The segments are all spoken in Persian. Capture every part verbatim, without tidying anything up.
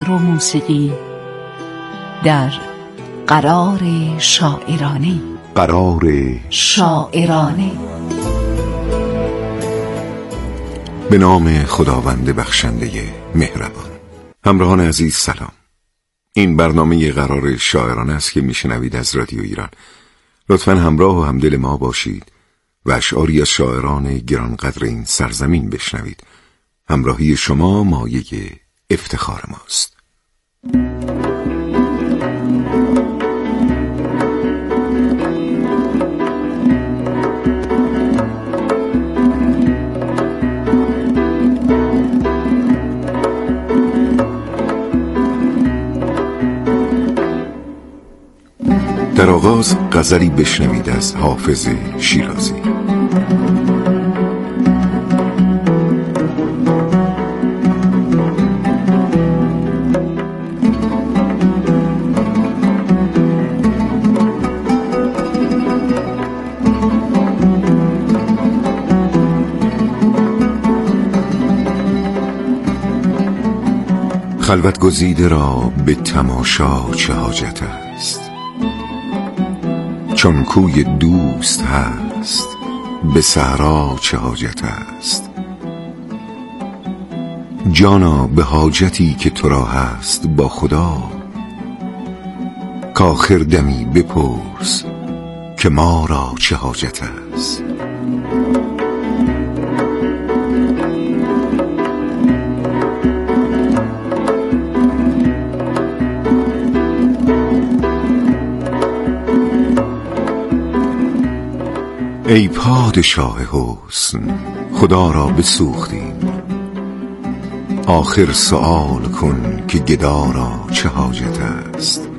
شعر و موسیقی در قرار شاعرانه. قرار شاعرانه. به نام خداوند بخشنده مهربان. همراهان عزیز سلام. این برنامه قرار شاعرانه است که میشنوید از رادیو ایران. لطفاً همراه و همدل ما باشید و اشعاری از شاعران گرانقدر این سرزمین بشنوید. همراهی شما مایه افتخار ماست. در آغاز غزلی بشنوید از حافظ شیرازی. خلوت گزیده را به تماشا چه حاجت است؟ چون کوی دوست هست به صحرا چه حاجت است؟ جانا به حاجتی که تو را هست با خدا، کآخر دمی بپرس که ما را چه حاجت است؟ ای پادشاه حسن، خدا را بسوختیم، آخر سؤال کن که گدا را چه حاجت است؟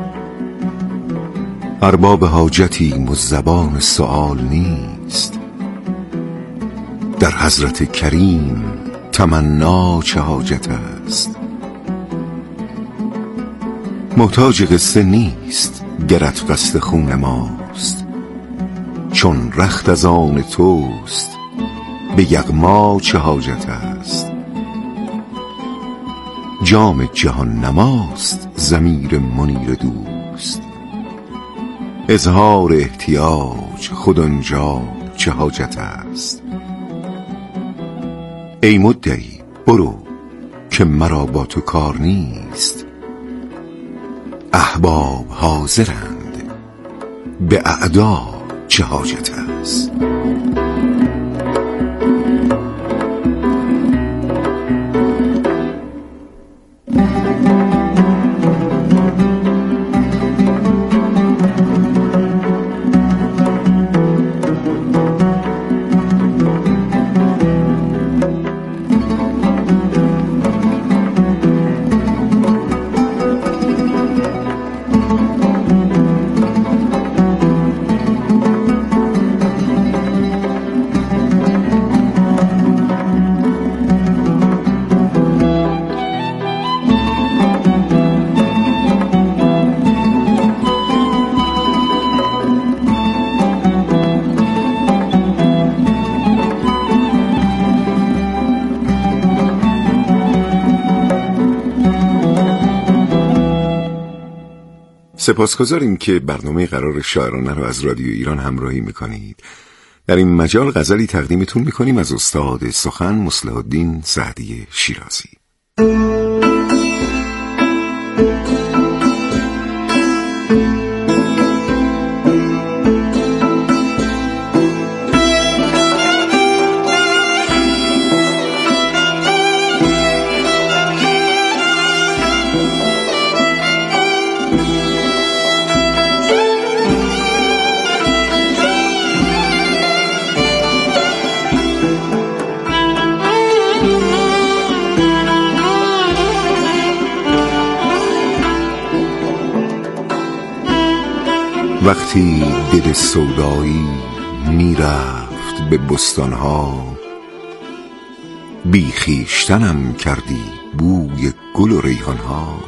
ارباب حاجتیم و زبان سؤال نیست، در حضرت کریم تمنا چه حاجت است؟ محتاج قصه نیست گرت قصد خون ماست، چون رخت از آن توست به یغما چه حاجت است؟ جام جهان نماست ضمیر منیر دوست، اظهار احتیاج خود آنجا چه حاجت است؟ ای مدعی برو که مرا با تو کار نیست، احباب حاضرند به اعدا چه حاجت است؟ سپاسگزاریم که برنامه قرار شاعرانه رو از رادیو ایران همراهی میکنید. در این مجال غزلی تقدیمتون میکنیم از استاد سخن مصلح الدین سعدی شیرازی. وقتی دل سودایی میرفت به بستانها، بی خویشتنم کردی بوی گل و ریحانها.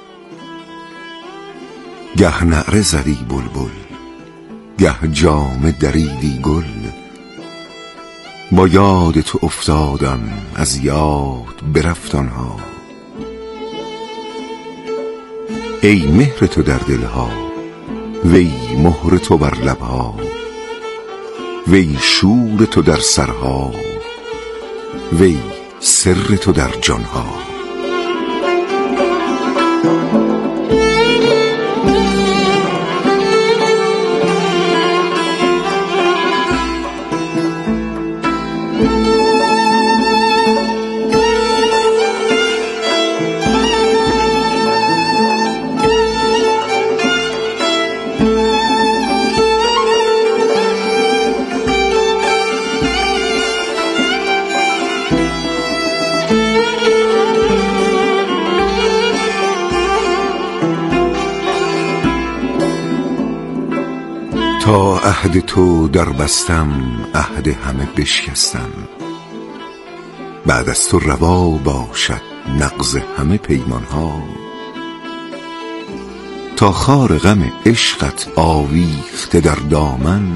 گه نعره زدی بلبل، گه جامه دریدی گل، با یاد تو افتادم از یاد برفت آنها. ای مهر تو در دلها، وی مهر تو بر لبها، وی شور تو در سرها، وی سر تو در جانها. تا عهد تو در بستم عهد همه بشکستم، بعد از تو روا باشد نقض همه پیمانها. تا خار غم عشقت آویخته در دامن،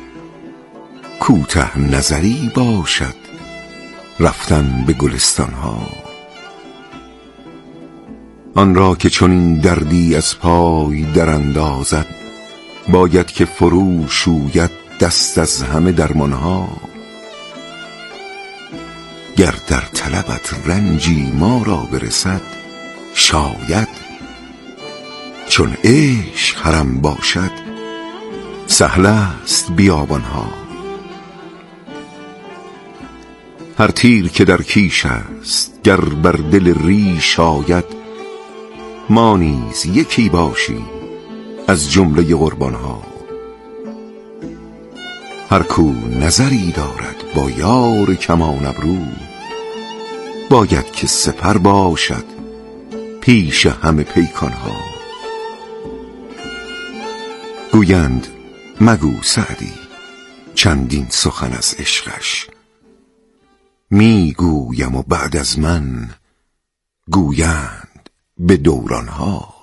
کوته نظری باشد رفتن به گلستانها. آن را که چنین دردی از پای در اندازد، باید که فرو شوید دست از همه درمانها. گر در طلبت رنجی ما را برسد، شاید چون عشق حرم باشد سهل است بیابانها. هر تیر که در کیش است گر بر دل ریش آید، ما نیز یکی باشیم از جمله قربانها. هر کو نظری دارد با یار کمان ابرو، باید که سپر باشد پیش همه پیکانها. گویند مگو سعدی چندین سخن از عشقش، می گویم و بعد از من گویند به دورانها.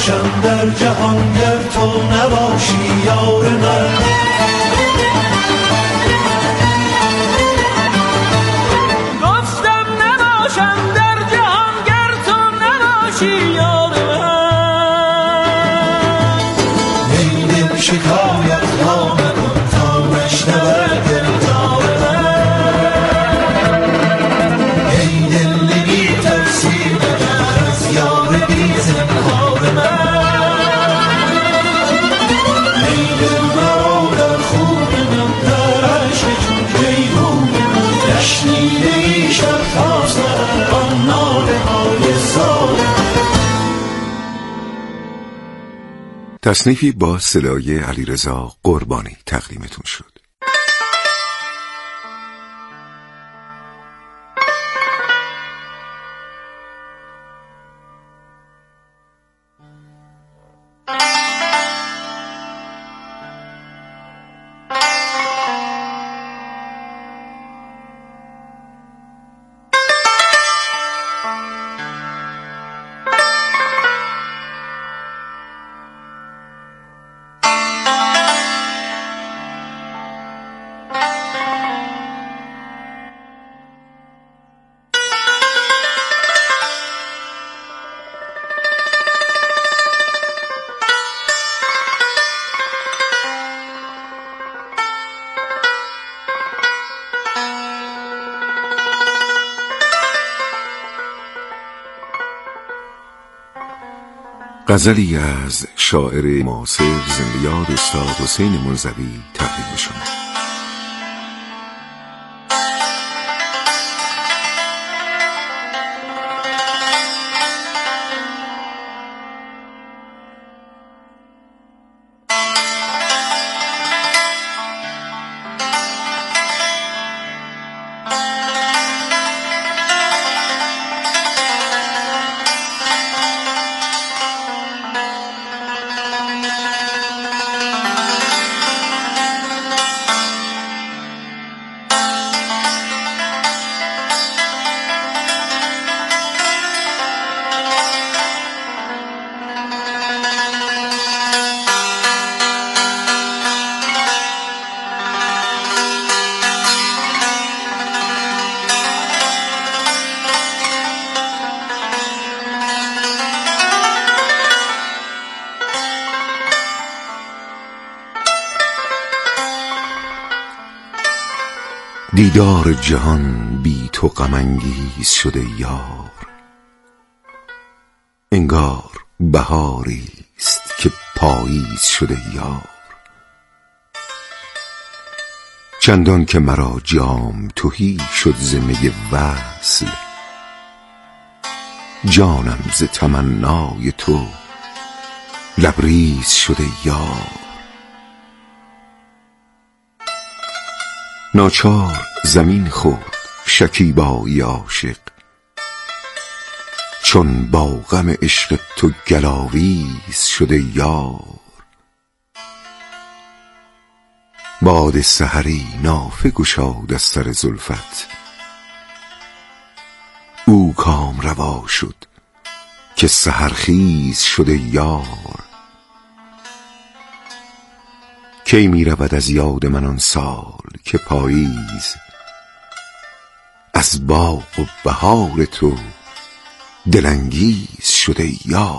نباشم در جهان گر تو نباشی یار من. گفتم نباشم در جهان گر تو نباشی یار من. ای دل شکایت ها مکن تا نشنود دل دار من. ای دل نمی ترسی مگر از یار بی زنهار من. ای دل مرا در خون من در عشق چون جیحون من. نشنیده ای شب تا سحر آن ناله های زار. تصنیفی با صدای علیرضا قربانی تقدیمتون شد. غزلی از شاعر معاصر زنده یاد استاد حسین منزوی تقدیم شما. دیدار جهان بی تو غم انگیز شده یار. انگار بهاری است که پاییز شده یار. چندان که مرا جام تهی شد ز می وصل. جانم ز تمنای تو لبریز شده یار. ناچار زمین خورد شکیبایی عاشق. چون با غم عشق تو گلاویز شده یار. باد سحری نافه گشاد از سر زلفت. او کام روا شد که سحرخیز شده یار. کی می رود از یاد من آن سال که پاییز از باغ و بهار تو دلانگیز شده یار.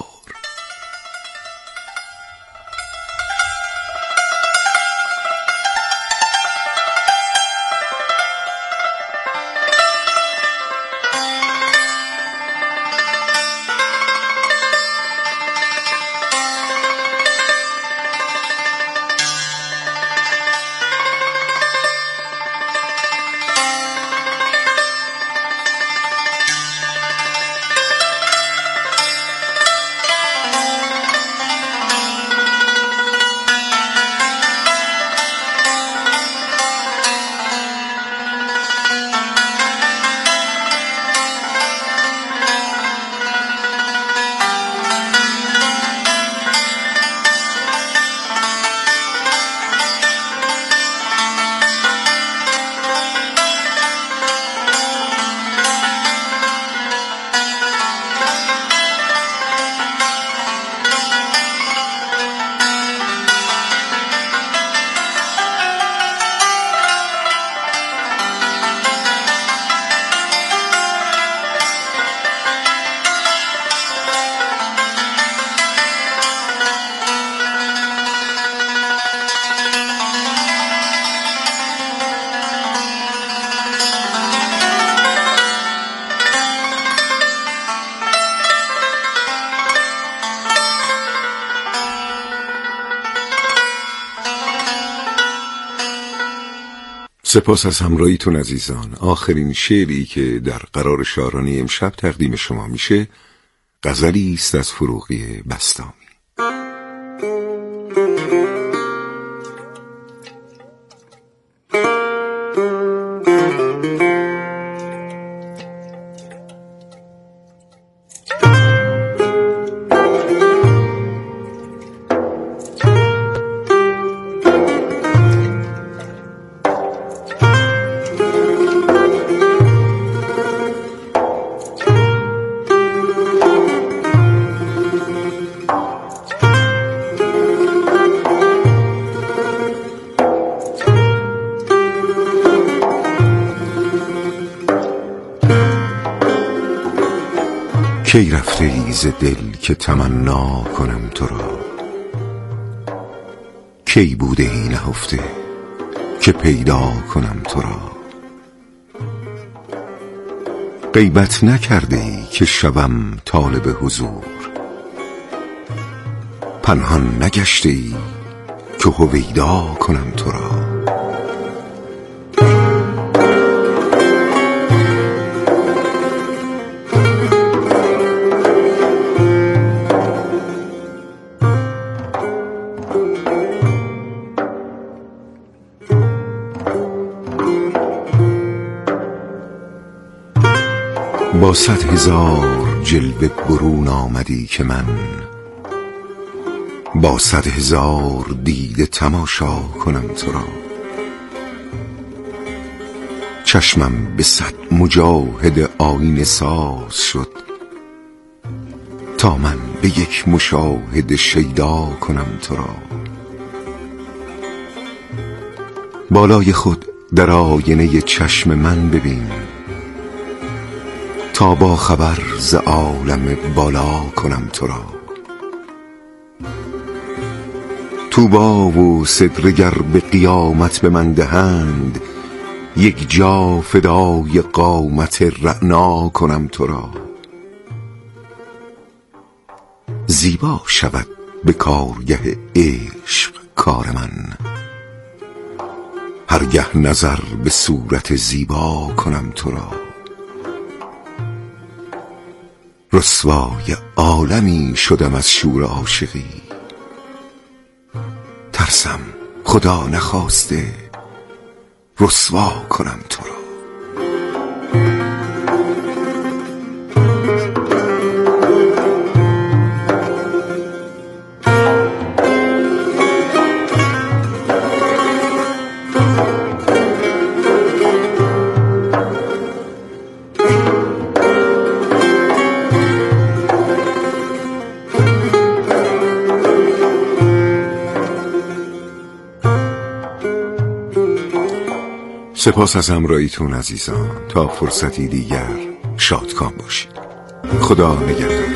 سپاس از همراهیتون عزیزان. آخرین شعری که در قرار شاعرانه امشب تقدیم شما میشه غزلی است از فروغی بسطامی. کی رفته ای ز دل که تمنا کنم تو را، کی بوده ای نهفته که پیدا کنم تو را. غیبت نکرده ای که شوم طالب حضور، پنهان نگشته ای که هویدا کنم تو را. با صد هزار جلوه برون آمدی که من با صد هزار دیده تماشا کنم تو را. چشمم به صد مجاهد آینه ساز شد تا من به یک مشاهد شیدا کنم تو را. بالای خود در آینه چشم من ببین تا با خبر ز عالم بالا کنم تو را. طوبی و سدره گر به قیامت به من دهند، یک جا فدای قامت رعنا کنم تو را. زیبا شود به کارگه عشق کار من، هرگه نظر به صورت زیبا کنم تو را. رسوای عالمی شدم از شور عاشقی، ترسم خدا نخواسته رسوا کنم تو را. سپاس از همراهیتون عزیزان. تا فرصتی دیگر شادکام باشید. خدا نگهدار.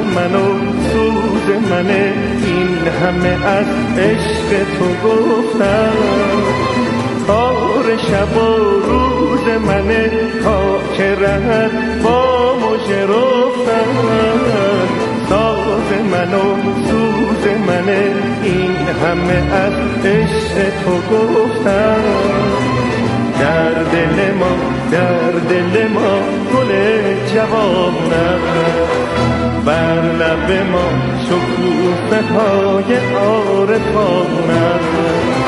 من و سوز منه، این همه از عشق تو گفتم. کار شب و روز منه، تا که رهد با مژه رفتم. ساز من و سوز منه، این همه از عشق تو گفتم. در دل ما در دل ما گل جواب نبود، بر لب ما شکوفه های عارفان نبود.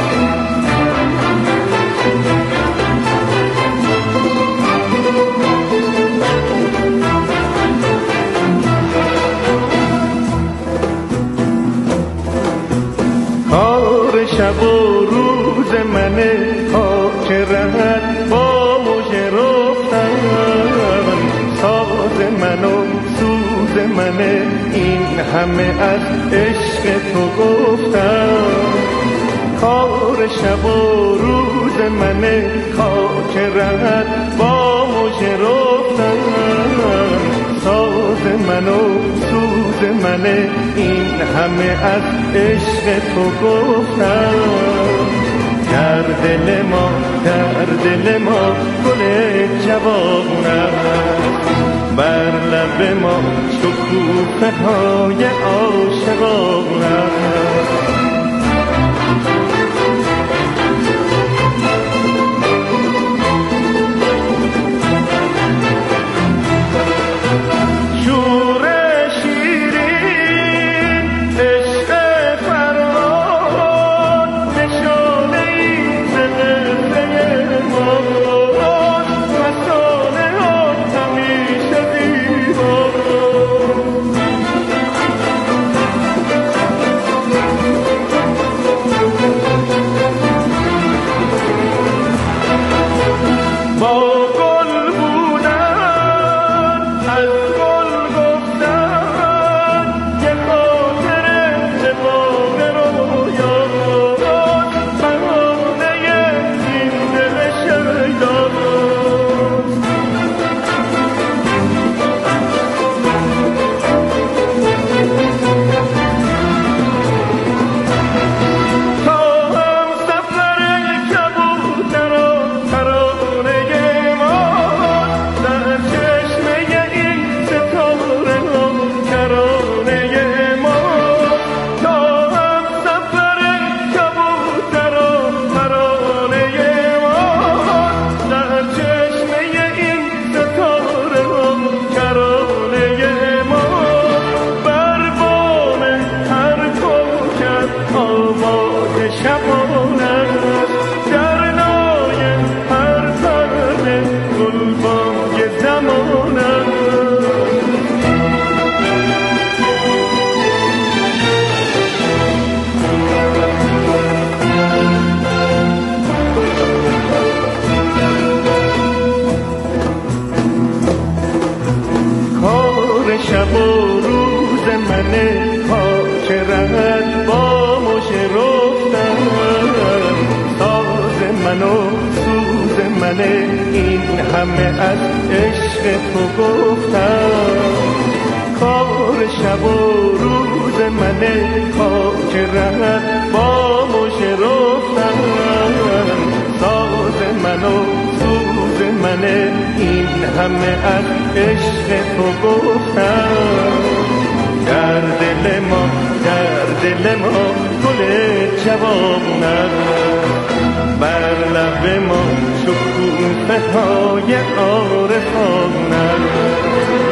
کار شب و روز منه، تا که رهد با مژه رفتم. ساز من و سوز منه، این همه از عشق تو گفتم. کار شب و روز منه، تا که رهد با مژه رفتم. ساز من و سوز منه، این همه از عشق تو گفتم. در دل ما در دل ما گل جواب نبود، بر لب ما شکوفه های عاشقان نبود. شب و روز منه، تا که رهد با مژه رفتم. ساز من و سوز منه، این همه از عشق تو گفتم. کار شب و روز منه، تا که رهد با مژه رفتم. ساز من و سوز منه، این همه از عشق تو گفتم. در دل ما در دل ما گل جواب نداد، بر لب ما شکوفه های عارفان نداد.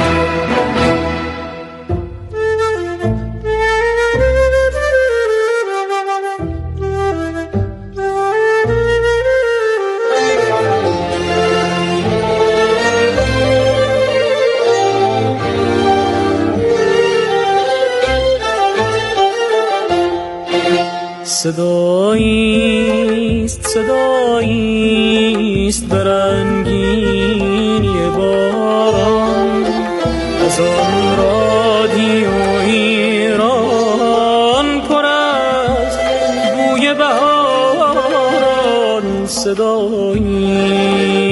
صداییست صداییست برنگینی باران، از آن رادیو ایران پر از بوی بهاران.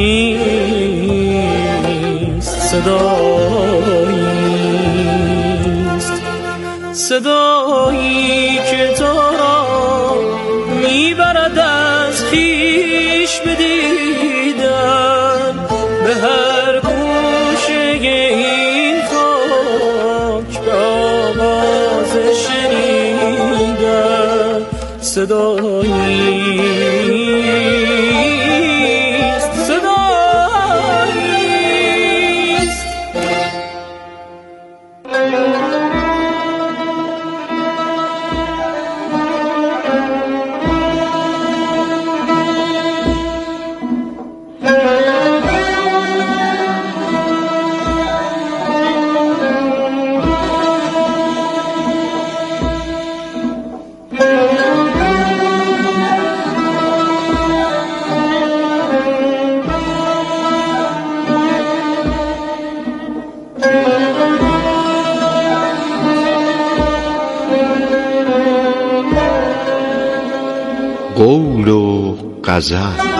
صداییست صداییست صدایی که تو را میبرد از خویش بدیدن به هر گوشه این خاک به آواز شنیدن صداییست صداییست قول و غزل